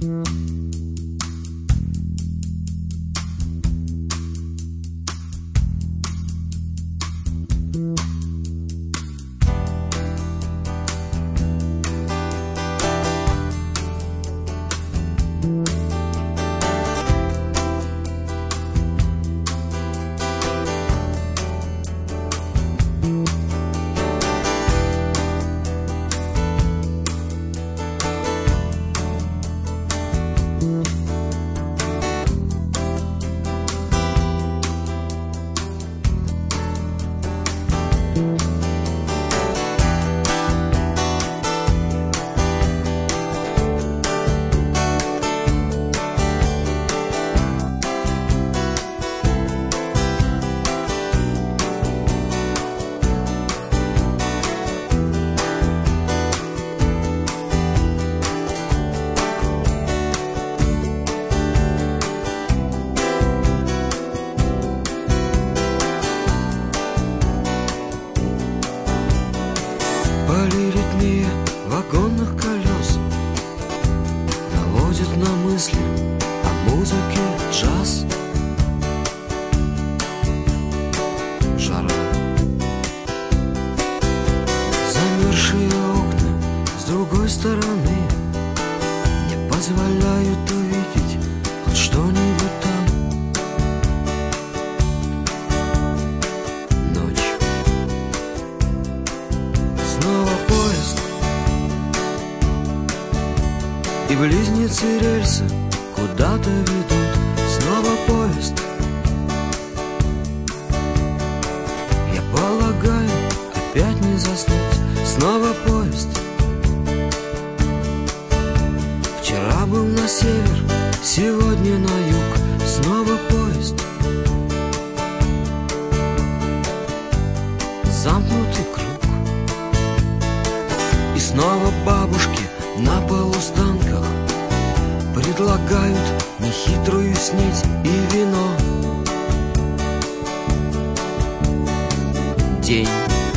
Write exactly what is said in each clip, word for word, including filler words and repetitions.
Полиритмия вагонных колес наводит на мысли о музыке джаз. Жара, замерзшие окна с другой стороны не позволяют увидеть хоть что-нибудь там. Ночь, снова поезд, и близнецы рельсы куда-то ведут. Снова поезд, я полагаю, опять не заснуть. Снова поезд, вчера был на север, сегодня на юг. Снова поезд, замкнутый круг. И снова бабушки на полустанках предлагают нехитрую снеть и вино. День,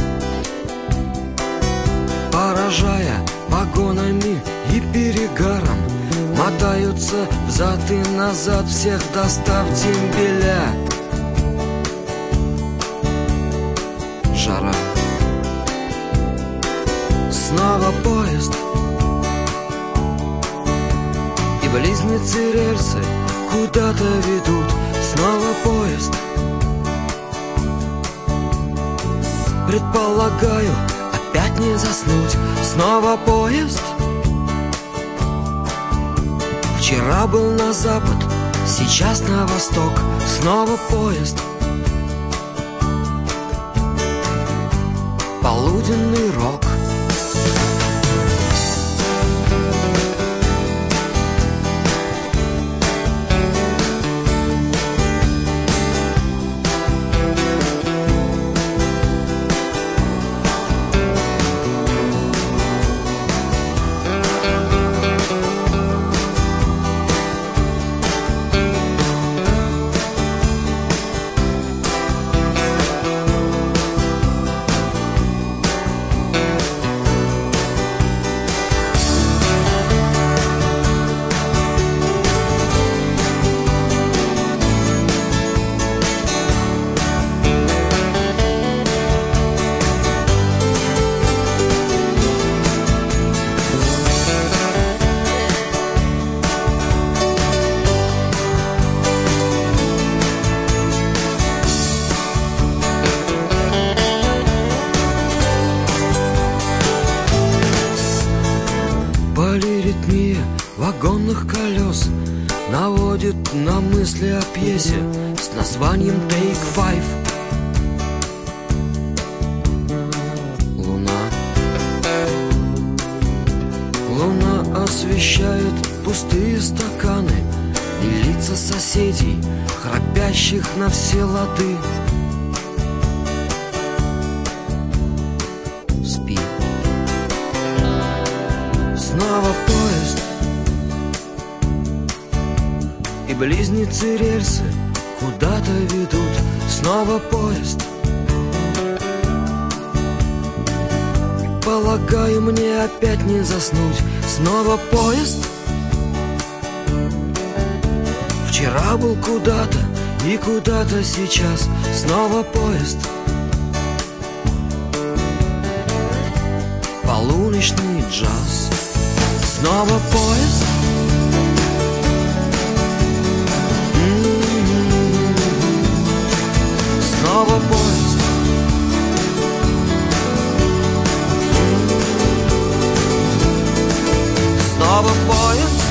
поражая погонами и перегаром, мотаются взад и назад, всех достав дембеля. Жара, снова поезд, и близнецы рельсы куда-то ведут. Снова поезд, предполагаю, опять не заснуть. Снова поезд, вчера был на запад, сейчас на восток. Снова поезд, полуденный рок. Полиритмия вагонных колес наводит на мысли о пьесе с названием Take Five. Луна, луна освещает пустые стаканы и лица соседей, храпящих на все лады. Спи. Снова поезд, и близнецы рельсы куда-то ведут. Снова поезд, полагаю, мне опять не заснуть. Снова поезд, Вчера был куда-то и куда-то сейчас снова поезд. Полуночный джаз. Снова поезд. М-м-м. Снова поезд. Снова поезд.